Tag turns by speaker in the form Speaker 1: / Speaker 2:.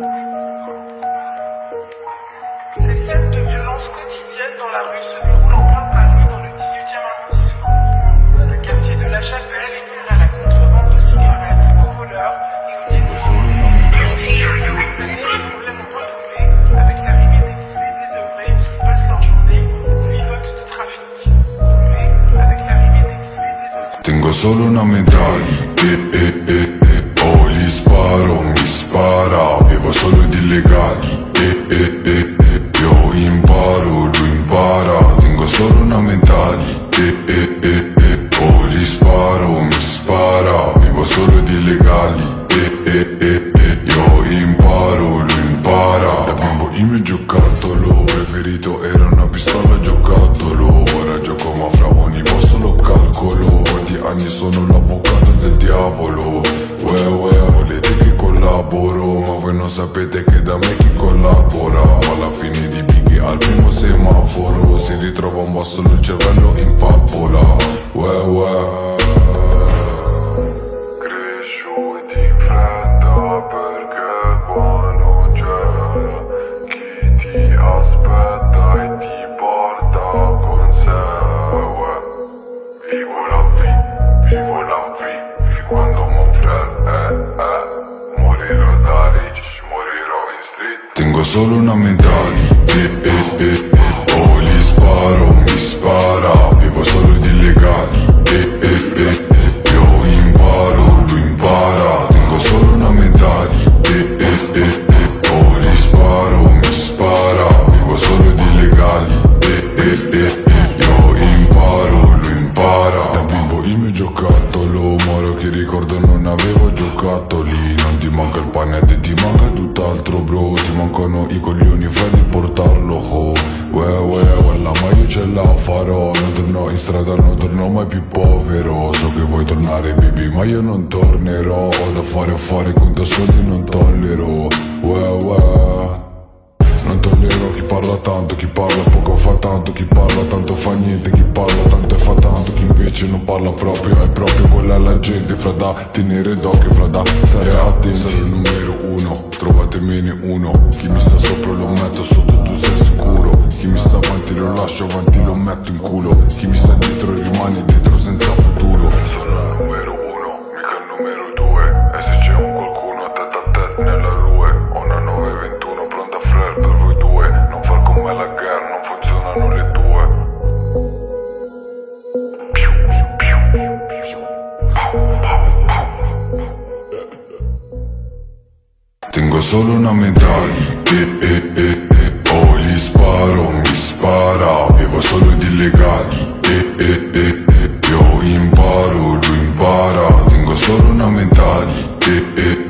Speaker 1: Ces scènes de violence quotidienne dans la rue se déroulent en plein Paris dans le 18e arrondissement. Le quartier de La Chapelle est livré à la contrebande de cigarettes, aux voleurs et aux dîners. Les problèmes ont redoublé avec l'arrivée décidée des ouvriers qui passent leur journée au vivote de trafic. Avec l'arrivée décidée des ouvriers.
Speaker 2: Tengo solo una medaglia, oh gli sparo, mi spara, vivo solo di illegali, io imparo, lui impara, tengo solo una medaglia, oh gli sparo, mi spara, vivo solo di illegali, io imparo, lui impara. Da bimbo il mio giocattolo preferito era una pistola giocattolo, ora gioco ma fra ogni posto lo calcolo, quanti anni sono l'avvocato del diavolo, volete che collaboro, ma voi non sapete che da me chi collabora, ma alla fine di Biggie al primo semaforo si ritrova un basso il cervello in pappola, cresciuti in fretta perché qua non c'è chi ti aspetta e ti porta con sé, vivo la vie quando mon frère morirò da rich, morirò in street. Tengo solo una medaglia, oh gli sparo, mi spara, vivo solo di illegali, io imparo, lui impara, tengo solo una medaglia, oh gli sparo, mi spara, vivo solo di illegali, io imparo, lui impara. Da bimbo il mio giocattolo, moro che ricordo non avevo giocattoli, non ti manca il pane e ti manca tutt'altro bro, ti mancano i coglioni fra di portarlo ho, wallah ma io ce la farò, non torno in strada, non torno mai più povero, so che vuoi tornare baby ma io non tornerò, ho da fare, conto soldi non tollero, non tollero chi parla tanto, chi parla poco fa tanto, chi parla tanto fa niente, chi parla tanto e fa tanto, chi invece non parla proprio è proprio quella la gente, fra da tenere d'occhio, fra da stare attenti. Sarò il numero uno, trovatemene uno, chi mi sta sopra lo metto sotto, tu sei sicuro, chi mi sta avanti lo lascio avanti, lo metto in culo, chi mi sta dietro rimane dietro senza futuro. Sono il numero uno, mica il numero due, e se c'è un qualcuno tête a tête nella rue, ho una 921 pronta frère per voi due, non far con me la guerra, non funzionano le tue. Tengo solo una medaglia, oh gli sparo, mi spara, vivo solo di illegali, io imparo, lui impara, tengo solo una medaglia,